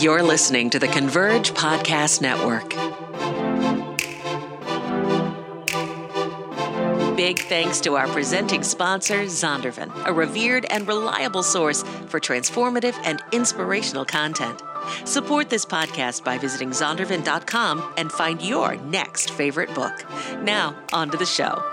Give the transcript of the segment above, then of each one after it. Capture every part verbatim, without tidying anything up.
You're listening to the Converge Podcast Network. Big thanks to our presenting sponsor, Zondervan, a revered and reliable source for transformative and inspirational content. Support this podcast by visiting zondervan dot com and find your next favorite book. Now, on to the show.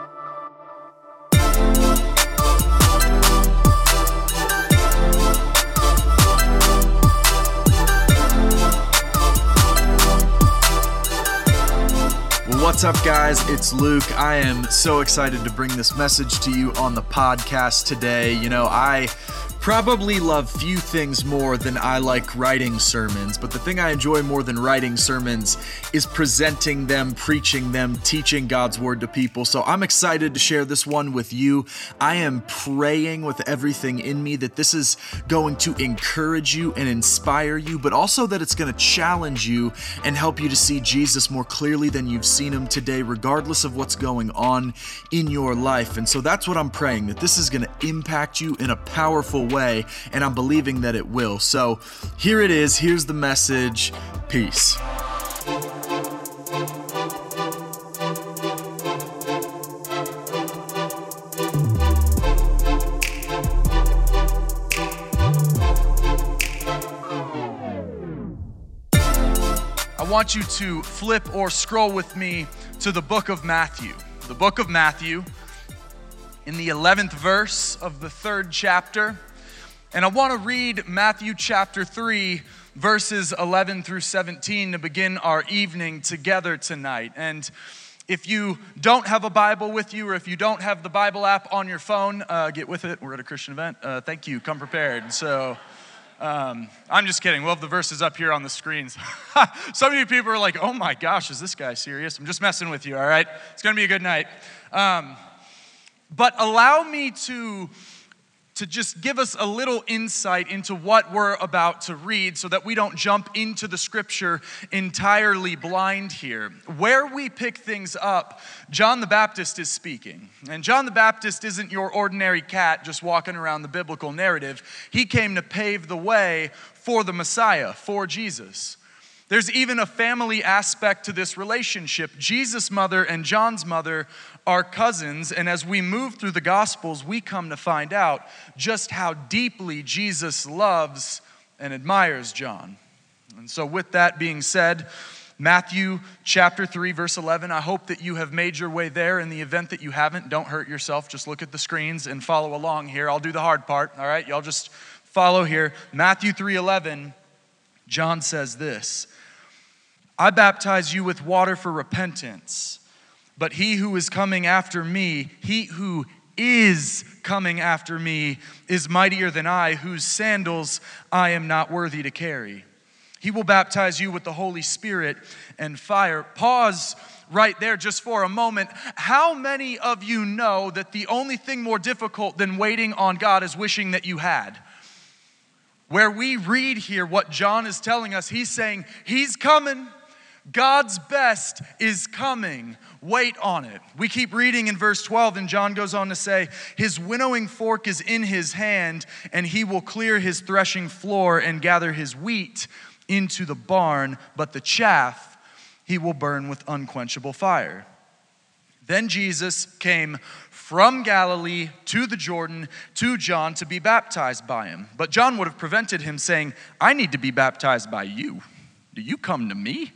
What's up, guys? It's Luke. I am so excited to bring this message to you on the podcast today. You know, I probably love few things more than I like writing sermons, but the thing I enjoy more than writing sermons is presenting them, preaching them, teaching God's word to people. So I'm excited to share this one with you. I am praying with everything in me that this is going to encourage you and inspire you, but also that it's going to challenge you and help you to see Jesus more clearly than you've seen him today, regardless of what's going on in your life. And so that's what I'm praying, that this is going to impact you in a powerful way. way, and I'm believing that it will. So here it is. Here's the message. Peace. I want you to flip or scroll with me to the book of Matthew. The book of Matthew, in the eleventh verse of the third chapter. And I want to read Matthew chapter three, verses eleven through seventeen to begin our evening together tonight. And if you don't have a Bible with you, or if you don't have the Bible app on your phone, uh, get with it. We're at a Christian event. Uh, thank you. Come prepared. So um, I'm just kidding. We'll have the verses up here on the screens. Some of you people are like, oh my gosh, is this guy serious? I'm just messing with you, all right? It's going to be a good night. Um, but allow me to... to just give us a little insight into what we're about to read so that we don't jump into the scripture entirely blind here. Where we pick things up, John the Baptist is speaking. And John the Baptist isn't your ordinary cat just walking around the biblical narrative. He came to pave the way for the Messiah, for Jesus. There's even a family aspect to this relationship. Jesus' mother and John's mother are cousins, and as we move through the Gospels, we come to find out just how deeply Jesus loves and admires John. And so with that being said, Matthew chapter three, verse eleven, I hope that you have made your way there. In the event that you haven't, don't hurt yourself. Just look at the screens and follow along here. I'll do the hard part, all right? Y'all just follow here. Matthew three eleven, John says this, I baptize you with water for repentance, but he who is coming after me, he who is coming after me is mightier than I, whose sandals I am not worthy to carry. He will baptize you with the Holy Spirit and fire. Pause right there just for a moment. How many of you know that the only thing more difficult than waiting on God is wishing that you had? Where we read here what John is telling us, he's saying, he's coming. God's best is coming. Wait on it. We keep reading in verse twelve, and John goes on to say, his winnowing fork is in his hand, and he will clear his threshing floor and gather his wheat into the barn, but the chaff he will burn with unquenchable fire. Then Jesus came from Galilee to the Jordan to John to be baptized by him. But John would have prevented him, saying, I need to be baptized by you. Do you come to me?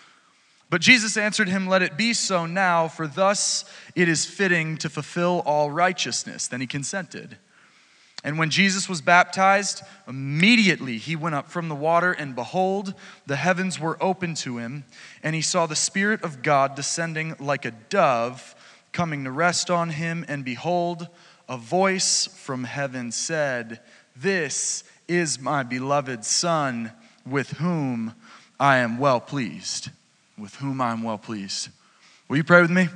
But Jesus answered him, let it be so now, for thus it is fitting to fulfill all righteousness. Then he consented. And when Jesus was baptized, immediately he went up from the water, and behold, the heavens were opened to him, and he saw the Spirit of God descending like a dove, coming to rest on him, and behold, a voice from heaven said, this is my beloved Son, with whom I am well pleased. With whom I am well pleased. Will you pray with me?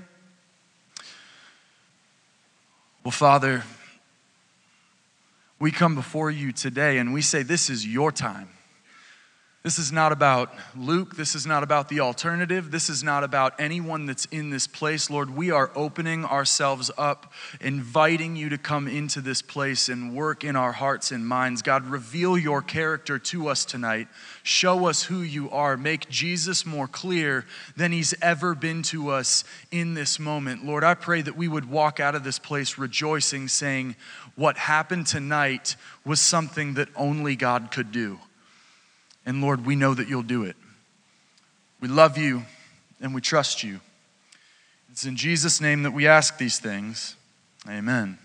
Well, Father, we come before you today and we say this is your time. This is not about Luke. This is not about the alternative. This is not about anyone that's in this place. Lord, we are opening ourselves up, inviting you to come into this place and work in our hearts and minds. God, reveal your character to us tonight. Show us who you are. Make Jesus more clear than he's ever been to us in this moment. Lord, I pray that we would walk out of this place rejoicing, saying, what happened tonight was something that only God could do. And Lord, we know that you'll do it. We love you and we trust you. It's in Jesus' name that we ask these things. Amen.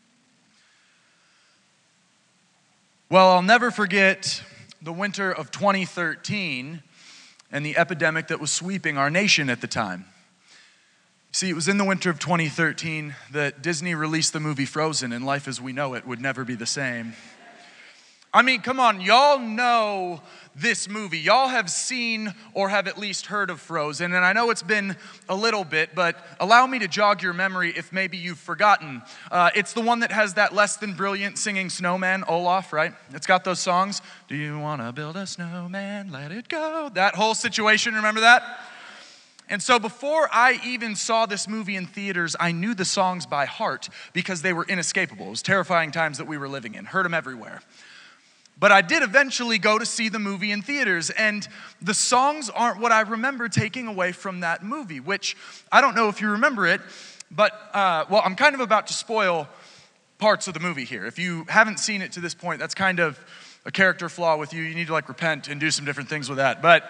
Well, I'll never forget the winter of twenty thirteen and the epidemic that was sweeping our nation at the time. See, it was in the winter of twenty thirteen that Disney released the movie Frozen, and life as we know it would never be the same. I mean, come on, y'all know this movie. Y'all have seen or have at least heard of Frozen, and I know it's been a little bit, but allow me to jog your memory if maybe you've forgotten. Uh, it's the one that has that less than brilliant singing snowman, Olaf, right? It's got those songs. Do you want to build a snowman? Let it go. That whole situation, remember that? And so before I even saw this movie in theaters, I knew the songs by heart because they were inescapable. It was terrifying times that we were living in. Heard them everywhere. But I did eventually go to see the movie in theaters, and the songs aren't what I remember taking away from that movie, which I don't know if you remember it, but, uh, well, I'm kind of about to spoil parts of the movie here. If you haven't seen it to this point, that's kind of a character flaw with you. You need to, like, repent and do some different things with that. But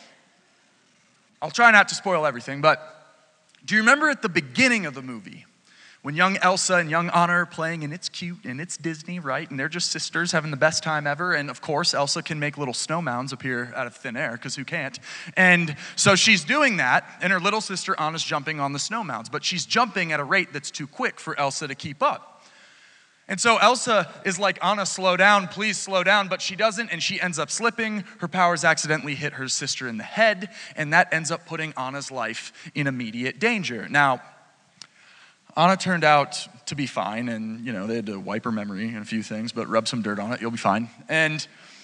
I'll try not to spoil everything, but do you remember at the beginning of the movie, when young Elsa and young Anna are playing, and it's cute, and it's Disney, right? And they're just sisters having the best time ever. And of course, Elsa can make little snow mounds appear out of thin air, because who can't? And so she's doing that, and her little sister Anna's jumping on the snow mounds. But she's jumping at a rate that's too quick for Elsa to keep up. And so Elsa is like, Anna, slow down, please slow down. But she doesn't, and she ends up slipping. Her powers accidentally hit her sister in the head, and that ends up putting Anna's life in immediate danger. Now, Anna turned out to be fine, and, you know, they had to wipe her memory and a few things, but rub some dirt on it, you'll be fine. And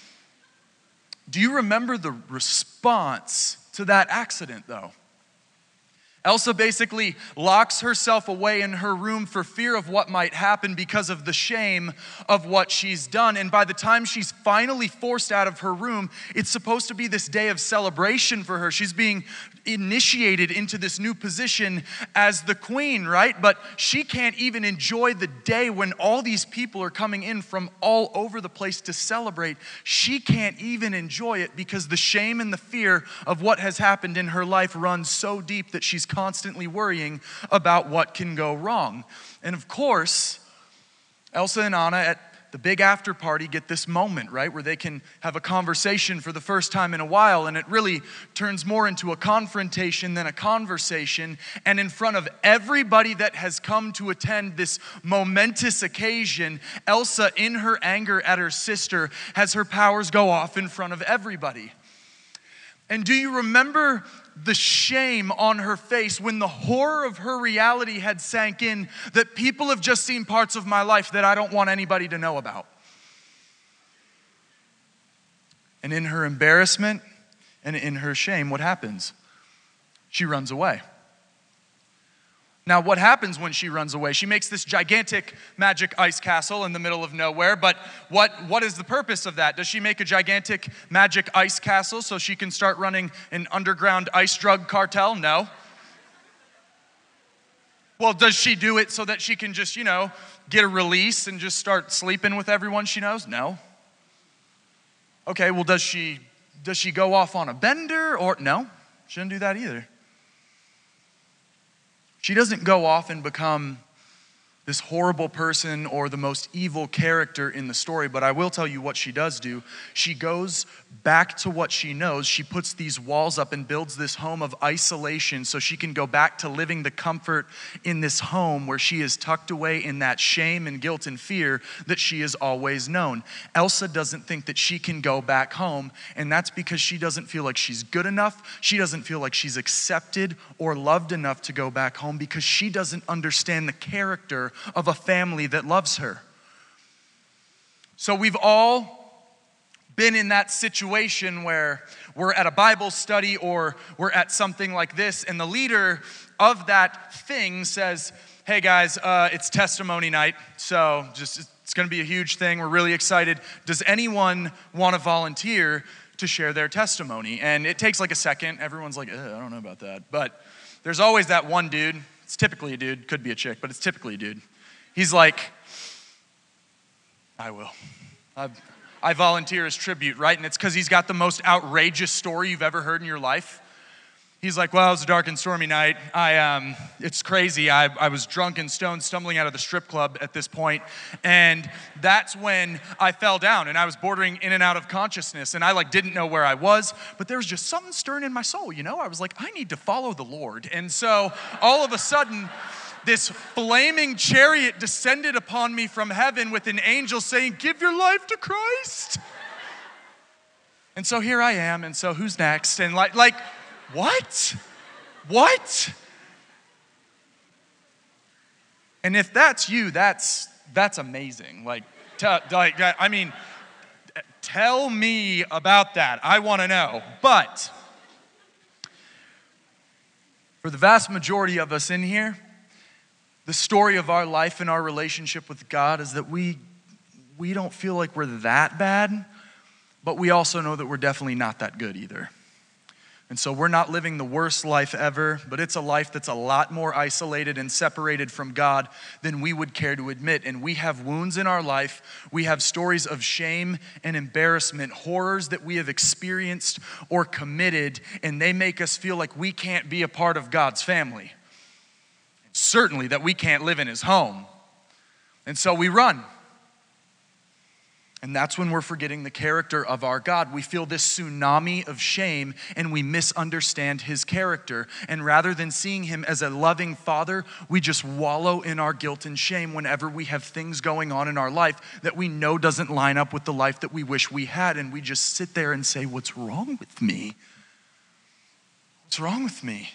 do you remember the response to that accident, though? Elsa basically locks herself away in her room for fear of what might happen because of the shame of what she's done. And by the time she's finally forced out of her room, it's supposed to be this day of celebration for her. She's being initiated into this new position as the queen, right? But she can't even enjoy the day when all these people are coming in from all over the place to celebrate. She can't even enjoy it because the shame and the fear of what has happened in her life runs so deep that she's constantly worrying about what can go wrong. And of course, Elsa and Anna at the big after party get this moment, right, where they can have a conversation for the first time in a while, and it really turns more into a confrontation than a conversation. And in front of everybody that has come to attend this momentous occasion, Elsa, in her anger at her sister, has her powers go off in front of everybody. And do you remember the shame on her face when the horror of her reality had sank in, that people have just seen parts of my life that I don't want anybody to know about? And in her embarrassment and in her shame, what happens? She runs away. Now, what happens when she runs away? She makes this gigantic magic ice castle in the middle of nowhere, but what, what is the purpose of that? Does she make a gigantic magic ice castle so she can start running an underground ice drug cartel? No. Well, does she do it so that she can just, you know, get a release and just start sleeping with everyone she knows? No. Okay, well, does she, does she go off on a bender? Or no, she doesn't do that either. She doesn't go off and become this horrible person or the most evil character in the story, but I will tell you what she does do. She goes back to what she knows. She puts these walls up and builds this home of isolation so she can go back to living the comfort in this home where she is tucked away in that shame and guilt and fear that she has always known. Elsa doesn't think that she can go back home, and that's because she doesn't feel like she's good enough. She doesn't feel like she's accepted or loved enough to go back home because she doesn't understand the character of a family that loves her. So we've all been in that situation where we're at a Bible study or we're at something like this, and the leader of that thing says, hey guys, uh, it's testimony night, so just it's gonna be a huge thing. We're really excited. Does anyone wanna volunteer to share their testimony? And it takes like a second. Everyone's like, I don't know about that. But there's always that one dude. It's typically a dude, could be a chick, but it's typically a dude. He's like, I will. I've, I volunteer as tribute, right? And it's because he's got the most outrageous story you've ever heard in your life. He's like, well, it was a dark and stormy night. I, um, it's crazy. I, I was drunk and stoned, stumbling out of the strip club at this point, and that's when I fell down, and I was bordering in and out of consciousness, and I like didn't know where I was, but there was just something stirring in my soul, you know? I was like, I need to follow the Lord, and so all of a sudden, this flaming chariot descended upon me from heaven with an angel saying, give your life to Christ. And so here I am, and so who's next? And like, like, what? What? And if that's you, that's that's amazing. Like, t- like I mean, tell me about that. I want to know. But for the vast majority of us in here, the story of our life and our relationship with God is that we we don't feel like we're that bad, but we also know that we're definitely not that good either. And so we're not living the worst life ever, but it's a life that's a lot more isolated and separated from God than we would care to admit. And we have wounds in our life. We have stories of shame and embarrassment, horrors that we have experienced or committed, and they make us feel like we can't be a part of God's family. Certainly that we can't live in his home. And so we run. And that's when we're forgetting the character of our God. We feel this tsunami of shame and we misunderstand his character. And rather than seeing him as a loving father, we just wallow in our guilt and shame whenever we have things going on in our life that we know doesn't line up with the life that we wish we had. And we just sit there and say, what's wrong with me? What's wrong with me?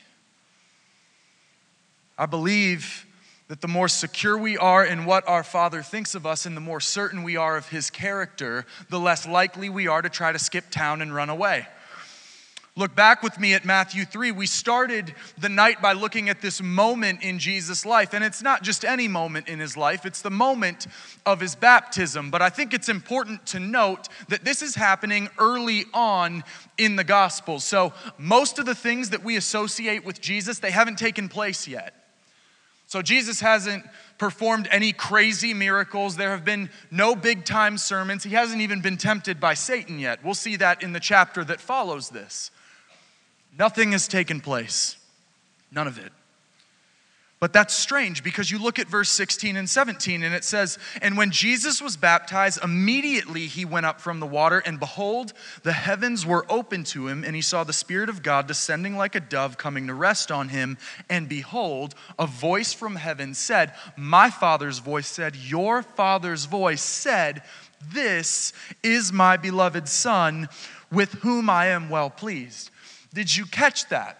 I believe that the more secure we are in what our Father thinks of us and the more certain we are of his character, the less likely we are to try to skip town and run away. Look back with me at Matthew three. We started the night by looking at this moment in Jesus' life. And it's not just any moment in his life, it's the moment of his baptism. But I think it's important to note that this is happening early on in the Gospels. So most of the things that we associate with Jesus, they haven't taken place yet. So Jesus hasn't performed any crazy miracles. There have been no big time sermons. He hasn't even been tempted by Satan yet. We'll see that in the chapter that follows this. Nothing has taken place. None of it. But that's strange because you look at verse sixteen and seventeen and it says, and when Jesus was baptized, immediately he went up from the water, and behold, the heavens were opened to him, and he saw the Spirit of God descending like a dove coming to rest on him. And behold, a voice from heaven said, my Father's voice said, your Father's voice said, this is my beloved Son, with whom I am well pleased. Did you catch that?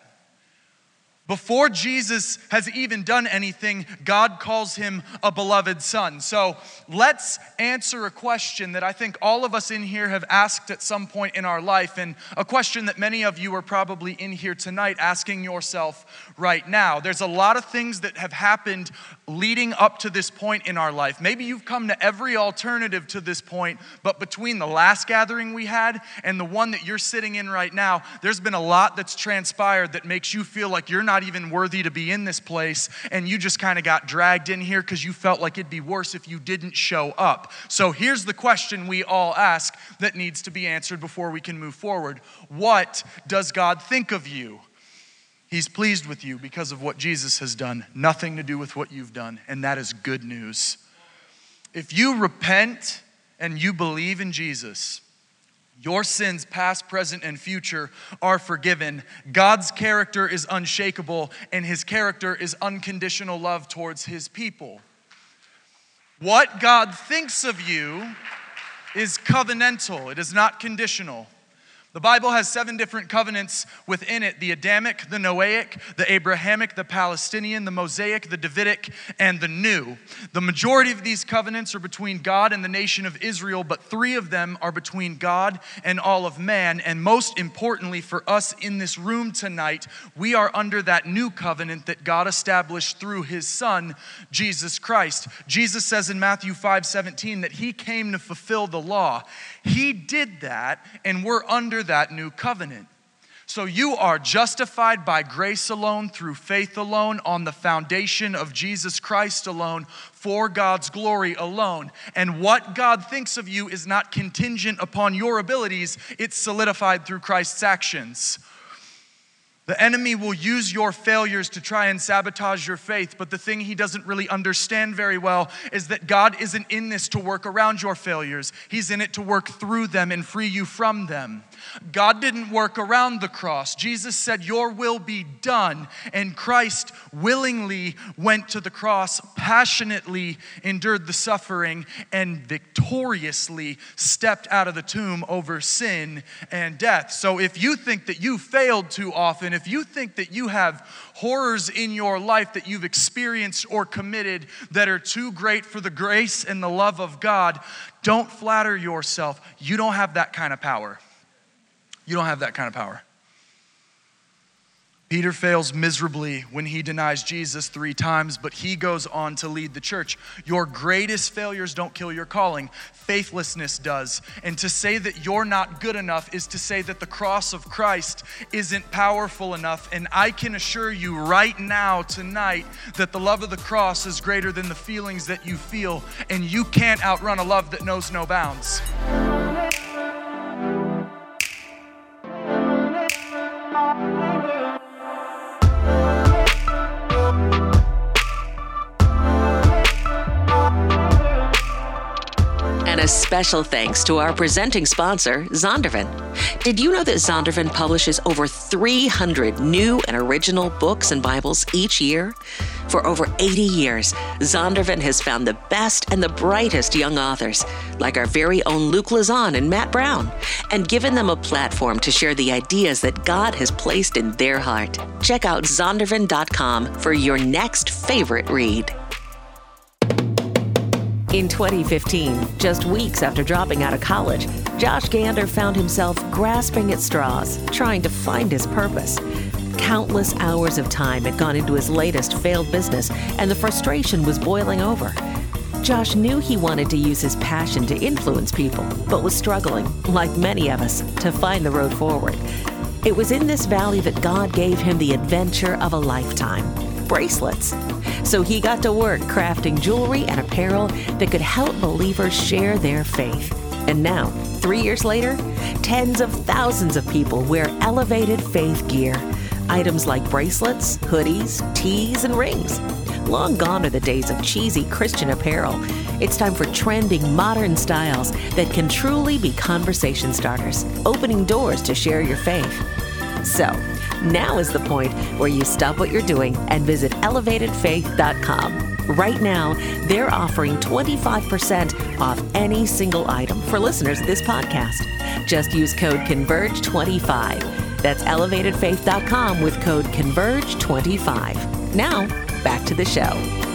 Before Jesus has even done anything, God calls him a beloved son. So let's answer a question that I think all of us in here have asked at some point in our life, and a question that many of you are probably in here tonight asking yourself right now. There's a lot of things that have happened leading up to this point in our life. Maybe you've come to every alternative to this point, but between the last gathering we had and the one that you're sitting in right now, there's been a lot that's transpired that makes you feel like you're not even worthy to be in this place, and you just kind of got dragged in here because you felt like it'd be worse if you didn't show up. So here's the question we all ask that needs to be answered before we can move forward. What does God think of you? He's pleased with you because of what Jesus has done, nothing to do with what you've done, and that is good news. If you repent and you believe in Jesus, your sins, past, present, and future, are forgiven. God's character is unshakable, and his character is unconditional love towards his people. What God thinks of you is covenantal. It is not conditional. The Bible has seven different covenants within it: the Adamic, the Noahic, the Abrahamic, the Palestinian, the Mosaic, the Davidic, and the New. The majority of these covenants are between God and the nation of Israel, but three of them are between God and all of man. And most importantly for us in this room tonight, we are under that new covenant that God established through his Son, Jesus Christ. Jesus says in Matthew five seventeen that he came to fulfill the law. He did that, and we're under that new covenant. So you are justified by grace alone, through faith alone, on the foundation of Jesus Christ alone, for God's glory alone. And what God thinks of you is not contingent upon your abilities, it's solidified through Christ's actions. The enemy will use your failures to try and sabotage your faith, but the thing he doesn't really understand very well is that God isn't in this to work around your failures. He's in it to work through them and free you from them. God didn't work around the cross. Jesus said, "Your will be done." And Christ willingly went to the cross, passionately endured the suffering, and victoriously stepped out of the tomb over sin and death. So if you think that you failed too often, if you think that you have horrors in your life that you've experienced or committed that are too great for the grace and the love of God, don't flatter yourself. You don't have that kind of power. You don't have that kind of power. Peter fails miserably when he denies Jesus three times, but he goes on to lead the church. Your greatest failures don't kill your calling. Faithlessness does. And to say that you're not good enough is to say that the cross of Christ isn't powerful enough. And I can assure you right now, tonight, that the love of the cross is greater than the feelings that you feel. And you can't outrun a love that knows no bounds. And a special thanks to our presenting sponsor, Zondervan. Did you know that Zondervan publishes over three hundred new and original books and Bibles each year? For over eighty years, Zondervan has found the best and the brightest young authors, like our very own Luke Lazan and Matt Brown, and given them a platform to share the ideas that God has placed in their heart. Check out zondervan dot com for your next favorite read. In twenty fifteen, just weeks after dropping out of college, Josh Gander found himself grasping at straws, trying to find his purpose. Countless hours of time had gone into his latest failed business, and the frustration was boiling over. Josh knew he wanted to use his passion to influence people, but was struggling, like many of us, to find the road forward. It was in this valley that God gave him the adventure of a lifetime: bracelets. So he got to work crafting jewelry and apparel that could help believers share their faith. And now, three years later, tens of thousands of people wear elevated faith gear. Items like bracelets, hoodies, tees, and rings. Long gone are the days of cheesy Christian apparel. It's time for trending modern styles that can truly be conversation starters, opening doors to share your faith. So, now is the point where you stop what you're doing and visit elevated faith dot com. Right now, they're offering twenty-five percent off any single item for listeners of this podcast. Just use code converge twenty-five. That's elevated faith dot com with code converge twenty-five. Now, back to the show.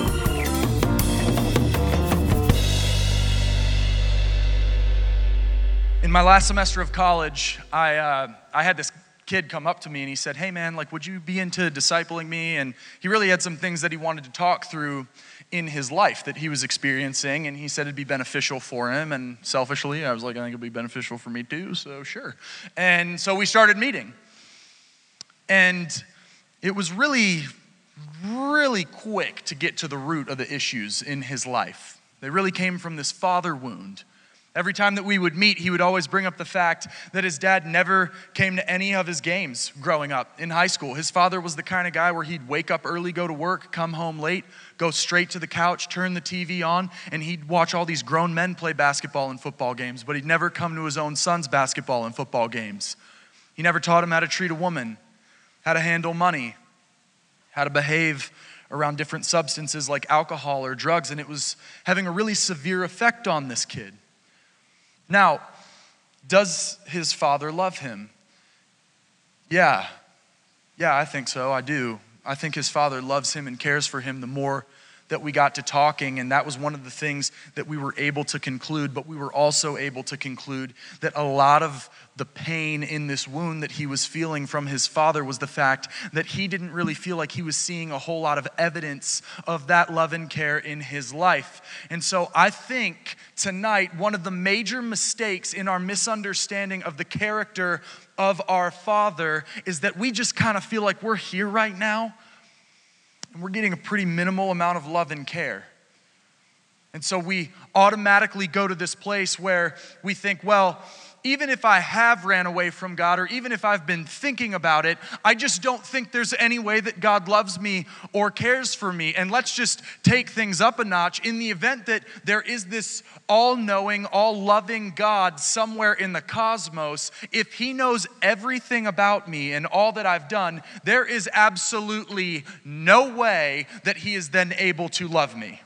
In my last semester of college, I uh, I had this kid come up to me and he said, "Hey man, like, would you be into discipling me?" And he really had some things that he wanted to talk through in his life that he was experiencing, and he said it'd be beneficial for him. And selfishly, I was like, I think it'd be beneficial for me too, so sure. And so we started meeting. And it was really, really quick to get to the root of the issues in his life. They really came from this father wound. Every time that we would meet, he would always bring up the fact that his dad never came to any of his games growing up in high school. His father was the kind of guy where he'd wake up early, go to work, come home late, go straight to the couch, turn the T V on, and he'd watch all these grown men play basketball and football games, but he'd never come to his own son's basketball and football games. He never taught him how to treat a woman, how to handle money, how to behave around different substances like alcohol or drugs, and it was having a really severe effect on this kid. Now, Does his father love him? Yeah. Yeah, I think so. I do. I think his father loves him and cares for him the more that we got to talking, and that was one of the things that we were able to conclude, but we were also able to conclude that a lot of the pain in this wound that he was feeling from his father was the fact that he didn't really feel like he was seeing a whole lot of evidence of that love and care in his life. And so I think tonight, one of the major mistakes in our misunderstanding of the character of our Father is that we just kind of feel like we're here right now, and we're getting a pretty minimal amount of love and care. And so we automatically go to this place where we think, well, even if I have ran away from God, or even if I've been thinking about it, I just don't think there's any way that God loves me or cares for me. And let's just take things up a notch. In the event that there is this all-knowing, all-loving God somewhere in the cosmos, if he knows everything about me and all that I've done, there is absolutely no way that he is then able to love me.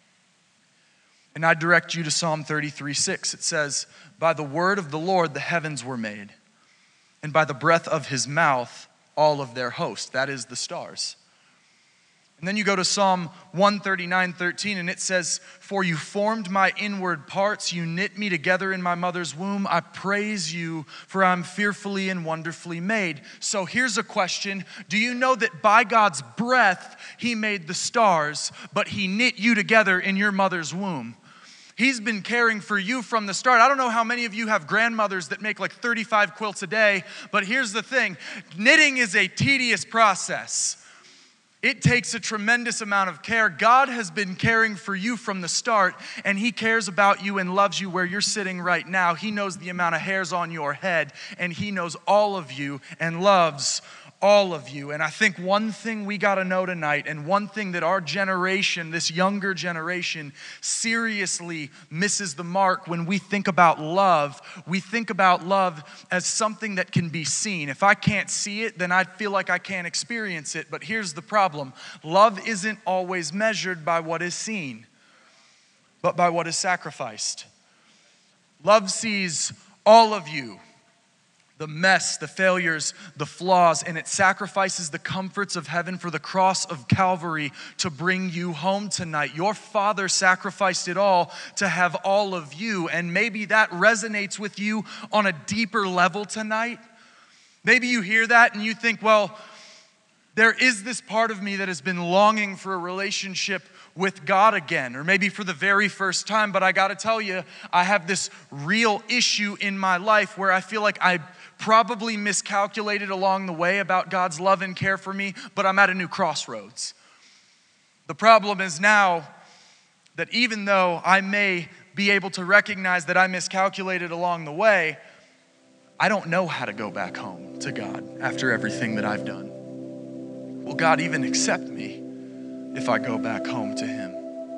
And I direct you to Psalm thirty-three six. It says, "By the word of the Lord the heavens were made, and by the breath of his mouth all of their host." That is the stars. And then you go to Psalm one thirty-nine thirteen, and it says, "For you formed my inward parts, you knit me together in my mother's womb. I praise you, for I'm fearfully and wonderfully made." So here's a question. Do you know that by God's breath, he made the stars, but he knit you together in your mother's womb? He's been caring for you from the start. I don't know how many of you have grandmothers that make like thirty-five quilts a day, but here's the thing. Knitting is a tedious process. It takes a tremendous amount of care. God has been caring for you from the start, and he cares about you and loves you where you're sitting right now. He knows the amount of hairs on your head, and he knows all of you and loves all of you. And I think one thing we got to know tonight, and one thing that our generation, this younger generation, seriously misses the mark when we think about love. We think about love as something that can be seen. If I can't see it, then I feel like I can't experience it. But here's the problem. Love isn't always measured by what is seen, but by what is sacrificed. Love sees all of you. The mess, the failures, the flaws, and it sacrifices the comforts of heaven for the cross of Calvary to bring you home tonight. Your Father sacrificed it all to have all of you, and maybe that resonates with you on a deeper level tonight. Maybe you hear that and you think, well, there is this part of me that has been longing for a relationship with God again, or maybe for the very first time, but I gotta tell you, I have this real issue in my life where I feel like I probably miscalculated along the way about God's love and care for me, but I'm at a new crossroads. The problem is now that even though I may be able to recognize that I miscalculated along the way, I don't know how to go back home to God after everything that I've done. Will God even accept me if I go back home to him?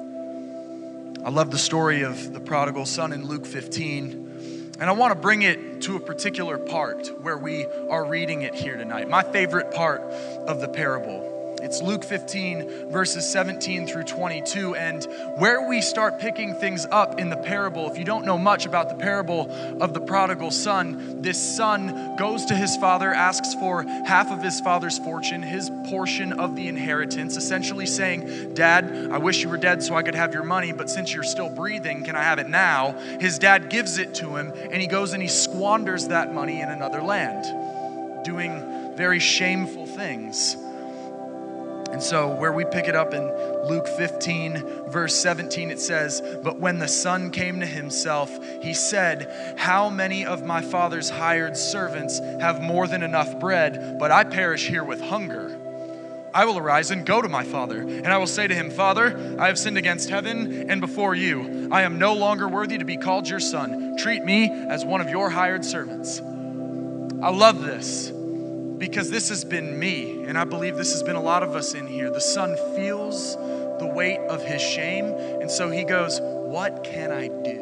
I love the story of the prodigal son in Luke fifteen. And I want to bring it to a particular part where we are reading it here tonight. My favorite part of the parable. It's Luke fifteen, verses seventeen through twenty-two. And where we start picking things up in the parable, if you don't know much about the parable of the prodigal son, this son goes to his father, asks for half of his father's fortune, his portion of the inheritance, essentially saying, "Dad, I wish you were dead so I could have your money, but since you're still breathing, can I have it now?" His dad gives it to him, and he goes and he squanders that money in another land, doing very shameful things. And so where we pick it up in Luke fifteen, verse seventeen, it says, "But when the son came to himself, he said, 'How many of my father's hired servants have more than enough bread, but I perish here with hunger? I will arise and go to my father, and I will say to him, Father, I have sinned against heaven and before you. I am no longer worthy to be called your son. Treat me as one of your hired servants.'" I love this, because this has been me, and I believe this has been a lot of us in here. The son feels the weight of his shame, and so he goes, "What can I do?"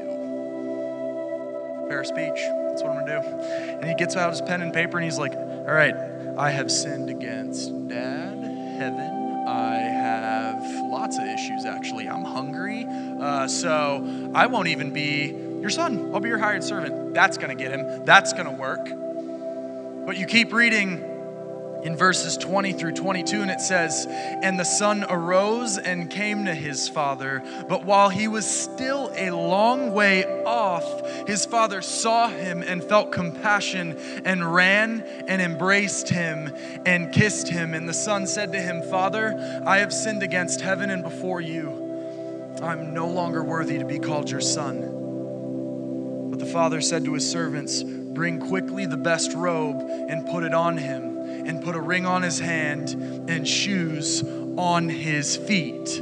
Fair speech, that's what I'm gonna do. And he gets out his pen and paper, and he's like, "All right, I have sinned against Dad, heaven. I have lots of issues, actually. I'm hungry, uh, so I won't even be your son, I'll be your hired servant. That's gonna get him, that's gonna work. But you keep reading in verses twenty through twenty-two, and it says, and the son arose and came to his father, but while he was still a long way off, his father saw him and felt compassion and ran and embraced him and kissed him. And the son said to him, Father, I have sinned against heaven and before you. I'm no longer worthy to be called your son. But the father said to his servants, bring quickly the best robe and put it on him, and put a ring on his hand and shoes on his feet.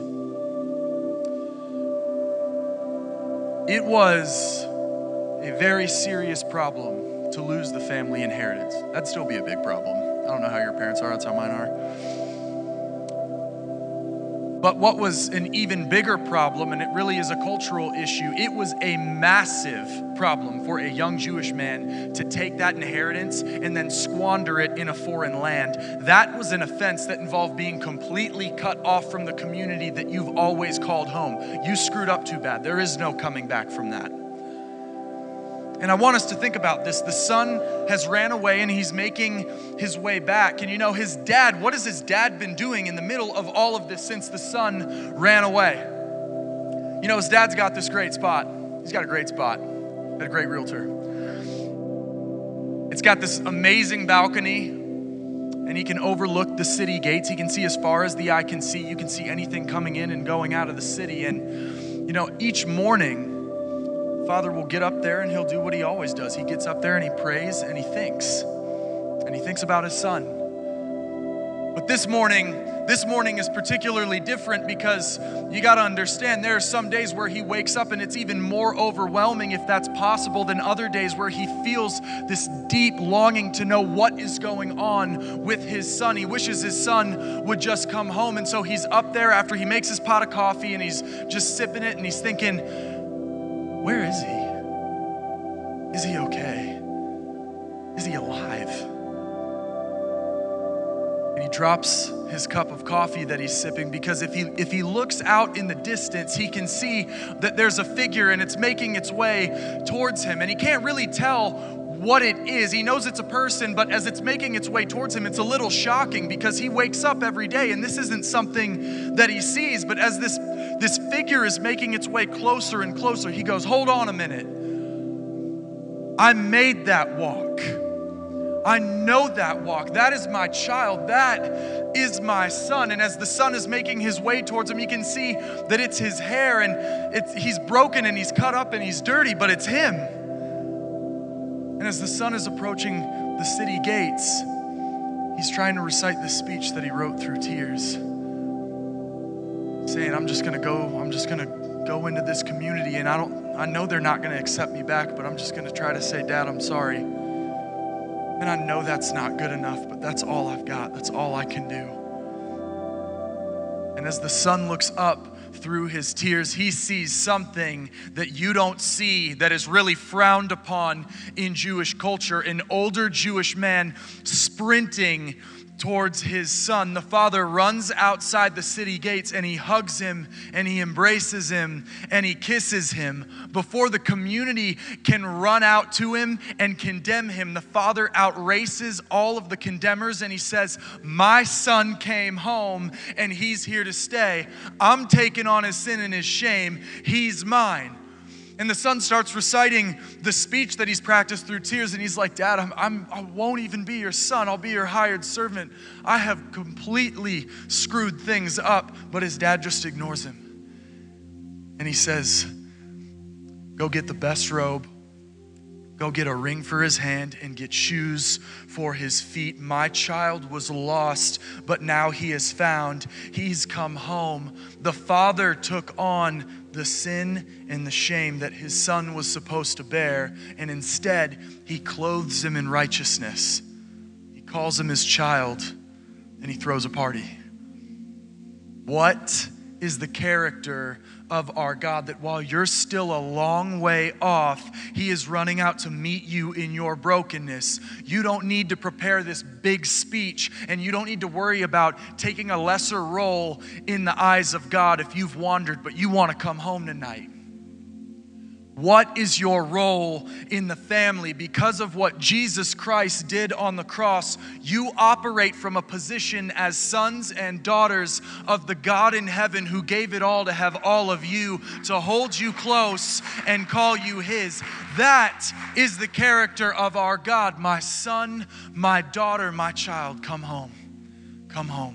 It was a very serious problem to lose the family inheritance. That'd still be a big problem. I don't know how your parents are, that's how mine are. But what was an even bigger problem, and it really is a cultural issue, it was a massive problem for a young Jewish man to take that inheritance and then squander it in a foreign land. That was an offense that involved being completely cut off from the community that you've always called home. You screwed up too bad. There is no coming back from that. And I want us to think about this. The son has ran away and he's making his way back. And you know, his dad, what has his dad been doing in the middle of all of this since the son ran away? You know, his dad's got this great spot. He's got a great spot. Got a great realtor. It's got this amazing balcony and he can overlook the city gates. He can see as far as the eye can see. You can see anything coming in and going out of the city. And, you know, each morning, Father will get up there and he'll do what he always does. He gets up there and he prays and he thinks. And he thinks about his son. But this morning, this morning is particularly different because you got to understand there are some days where he wakes up and it's even more overwhelming, if that's possible, than other days where he feels this deep longing to know what is going on with his son. He wishes his son would just come home. And so he's up there after he makes his pot of coffee and he's just sipping it and he's thinking, where is he? Is he okay? Is he alive? And he drops his cup of coffee that he's sipping because if he if he looks out in the distance, he can see that there's a figure and it's making its way towards him. And he can't really tell what it is. He knows it's a person, but as it's making its way towards him, it's a little shocking because he wakes up every day and this isn't something that he sees. But as this This figure is making its way closer and closer, he goes, hold on a minute. I made that walk. I know that walk. That is my child. That is my son. And as the son is making his way towards him, you can see that it's his hair and it's, he's broken and he's cut up and he's dirty, but it's him. And as the son is approaching the city gates, he's trying to recite this speech that he wrote through tears, saying, I'm just gonna go, I'm just gonna go into this community and I don't, I know they're not gonna accept me back, but I'm just gonna try to say, Dad, I'm sorry. And I know that's not good enough, but that's all I've got. That's all I can do. And as the son looks up through his tears, he sees something that you don't see that is really frowned upon in Jewish culture. An older Jewish man sprinting towards his son. The father runs outside the city gates and he hugs him and he embraces him and he kisses him. Before the community can run out to him and condemn him, the father outraces all of the condemners and he says, my son came home and he's here to stay. I'm taking on his sin and his shame. He's mine. And the son starts reciting the speech that he's practiced through tears. And he's like, Dad, I'm, I'm, I won't even be your son. I'll be your hired servant. I have completely screwed things up. But his dad just ignores him. And he says, go get the best robe. Go get a ring for his hand and get shoes for his feet. My child was lost, but now he is found. He's come home. The father took on the sin and the shame that his son was supposed to bear, and instead he clothes him in righteousness. He calls him his child, and he throws a party. What is the character of our God, that while you're still a long way off, he is running out to meet you in your brokenness? You don't need to prepare this big speech, and you don't need to worry about taking a lesser role in the eyes of God if you've wandered, but you want to come home tonight. What is your role in the family? Because of what Jesus Christ did on the cross, you operate from a position as sons and daughters of the God in heaven who gave it all to have all of you, to hold you close and call you his. That is the character of our God. My son, my daughter, my child, come home. Come home.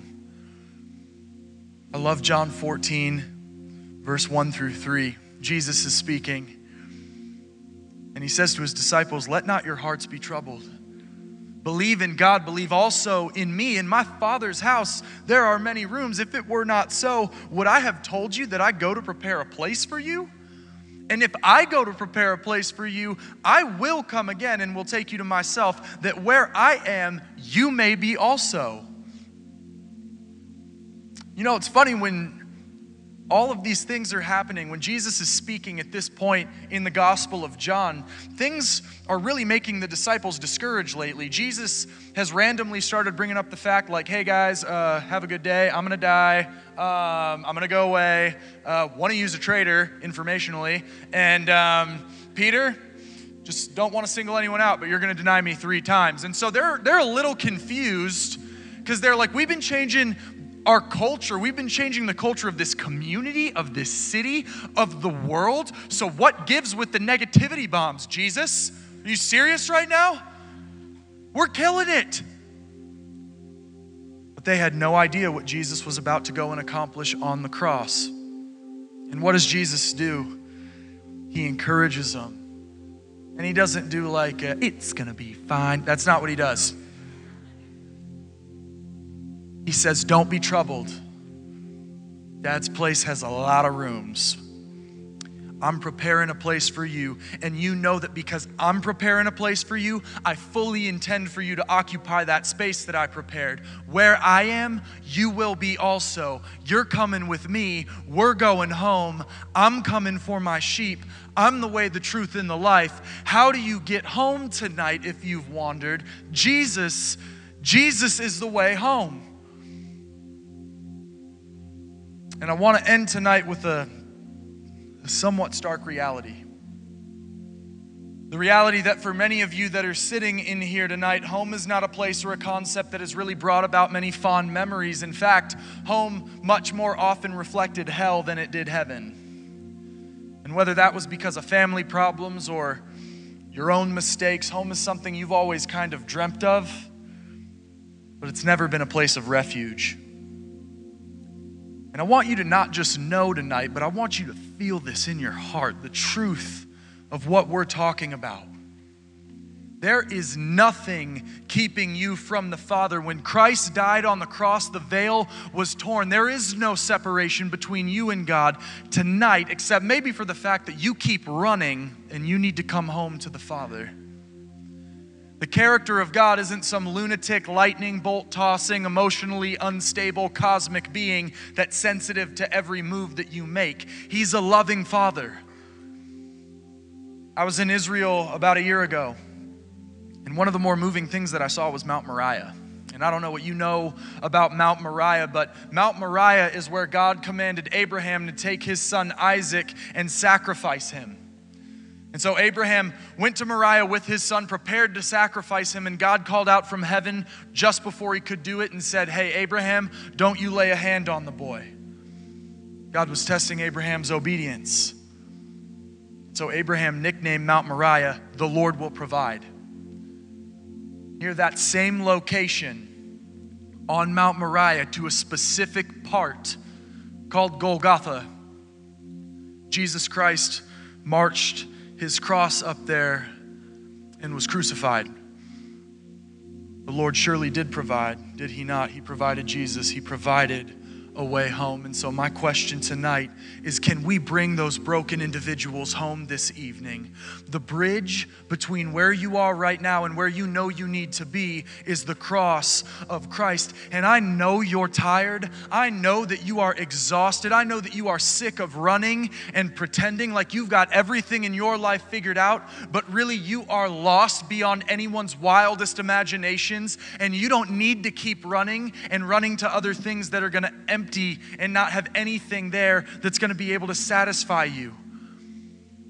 I love John fourteen, verse one through three. Jesus is speaking. And he says to his disciples, let not your hearts be troubled. Believe in God, believe also in me. In my Father's house, there are many rooms. If it were not so, would I have told you that I go to prepare a place for you? And if I go to prepare a place for you, I will come again and will take you to myself, that where I am, you may be also. You know, it's funny when all of these things are happening, when Jesus is speaking at this point in the Gospel of John, things are really making the disciples discouraged lately. Jesus has randomly started bringing up the fact like, hey guys, uh, have a good day. I'm going to die. Um, I'm going to go away. Uh, want to use a traitor informationally. And um, Peter, just don't want to single anyone out, but you're going to deny me three times. And so they're, they're a little confused because they're like, we've been changing our culture. We've been changing the culture of this community, of this city, of the world. So what gives with the negativity bombs, Jesus? Are you serious right now? We're killing it. But they had no idea what Jesus was about to go and accomplish on the cross. And what does Jesus do? He encourages them. And he doesn't do like, a, it's gonna be fine. That's not what he does. He says, don't be troubled. Dad's place has a lot of rooms. I'm preparing a place for you. And you know that because I'm preparing a place for you, I fully intend for you to occupy that space that I prepared. Where I am, you will be also. You're coming with me. We're going home. I'm coming for my sheep. I'm the way, the truth, and the life. How do you get home tonight if you've wandered? Jesus, Jesus is the way home. And I want to end tonight with a, a somewhat stark reality. The reality that for many of you that are sitting in here tonight, home is not a place or a concept that has really brought about many fond memories. In fact, home much more often reflected hell than it did heaven. And whether that was because of family problems or your own mistakes, home is something you've always kind of dreamt of, but it's never been a place of refuge. And I want you to not just know tonight, but I want you to feel this in your heart, the truth of what we're talking about. There is nothing keeping you from the Father. When Christ died on the cross, the veil was torn. There is no separation between you and God tonight, except maybe for the fact that you keep running and you need to come home to the Father. The character of God isn't some lunatic, lightning bolt tossing, emotionally unstable cosmic being that's sensitive to every move that you make. He's a loving Father. I was in Israel about a year ago, and one of the more moving things that I saw was Mount Moriah. And I don't know what you know about Mount Moriah, but Mount Moriah is where God commanded Abraham to take his son Isaac and sacrifice him. And so Abraham went to Moriah with his son, prepared to sacrifice him, and God called out from heaven just before he could do it and said, hey, Abraham, don't you lay a hand on the boy. God was testing Abraham's obedience. So Abraham nicknamed Mount Moriah, the Lord will provide. Near that same location on Mount Moriah, to a specific part called Golgotha, Jesus Christ marched his cross up there and was crucified. The Lord surely did provide, did he not? He provided Jesus. He provided a way home. And so my question tonight is, can we bring those broken individuals home this evening? The bridge between where you are right now and where you know you need to be is the cross of Christ. And I know you're tired. I know that you are exhausted. I know that you are sick of running and pretending like you've got everything in your life figured out, but really you are lost beyond anyone's wildest imaginations, and you don't need to keep running and running to other things that are going to empty and not have anything there that's going to be able to satisfy you.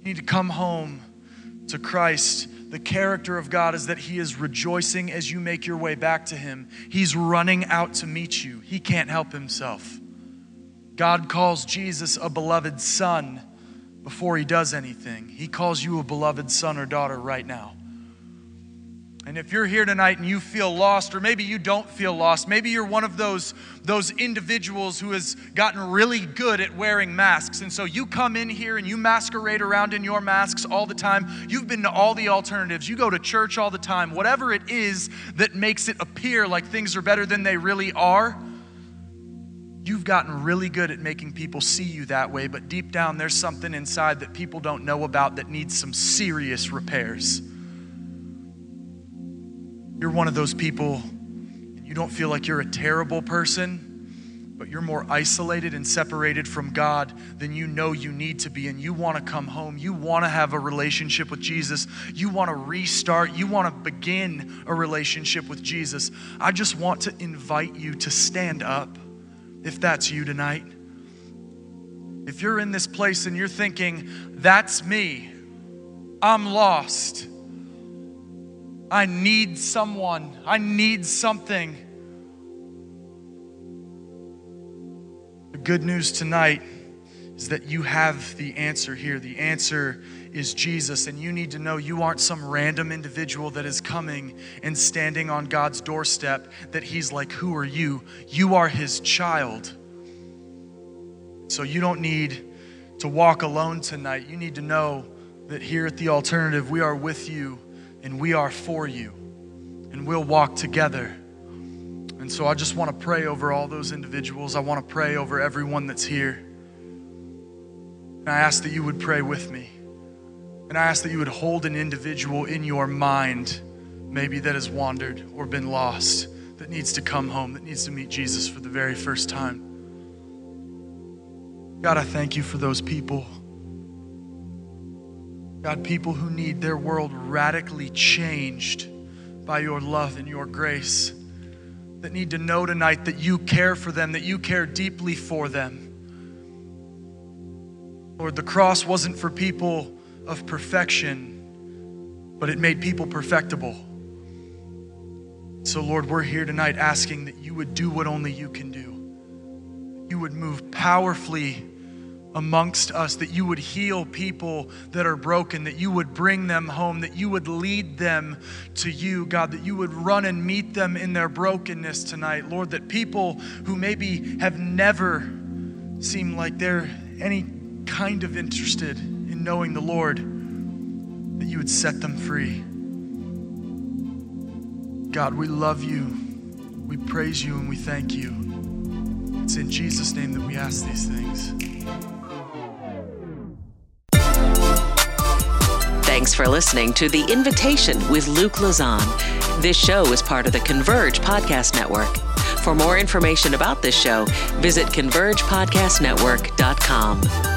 You need to come home to Christ. The character of God is that he is rejoicing as you make your way back to him. He's running out to meet you. He can't help himself. God calls Jesus a beloved son before he does anything. He calls you a beloved son or daughter right now. And if you're here tonight and you feel lost, or maybe you don't feel lost, maybe you're one of those, those individuals who has gotten really good at wearing masks. And so you come in here and you masquerade around in your masks all the time. You've been to all the alternatives. You go to church all the time. Whatever it is that makes it appear like things are better than they really are, you've gotten really good at making people see you that way. But deep down, there's something inside that people don't know about that needs some serious repairs. You're one of those people, and you don't feel like you're a terrible person, but you're more isolated and separated from God than you know you need to be, and you want to come home. You want to have a relationship with Jesus. You want to restart. You want to begin a relationship with Jesus. I just want to invite you to stand up if that's you tonight. If you're in this place and you're thinking, that's me, I'm lost, I need someone. I need something. The good news tonight is that you have the answer here. The answer is Jesus, and you need to know you aren't some random individual that is coming and standing on God's doorstep that he's like, who are you? You are his child. So you don't need to walk alone tonight. You need to know that here at The Alternative, we are with you. And we are for you, and we'll walk together. And so I just want to pray over all those individuals. I want to pray over everyone that's here. And I ask that you would pray with me. And I ask that you would hold an individual in your mind, maybe that has wandered or been lost, that needs to come home, that needs to meet Jesus for the very first time. God, I thank you for those people. God, people who need their world radically changed by your love and your grace, that need to know tonight that you care for them, that you care deeply for them. Lord, the cross wasn't for people of perfection, but it made people perfectible. So Lord, we're here tonight asking that you would do what only you can do. You would move powerfully amongst us, that you would heal people that are broken, that you would bring them home, that you would lead them to you, God, that you would run and meet them in their brokenness tonight. Lord, that people who maybe have never seemed like they're any kind of interested in knowing the Lord, that you would set them free. God, we love you, we praise you, and we thank you. It's in Jesus' name that we ask these things. Thanks for listening to The Invitation with Luke Lazan. This show is part of the Converge Podcast Network. For more information about this show, visit converge podcast network dot com.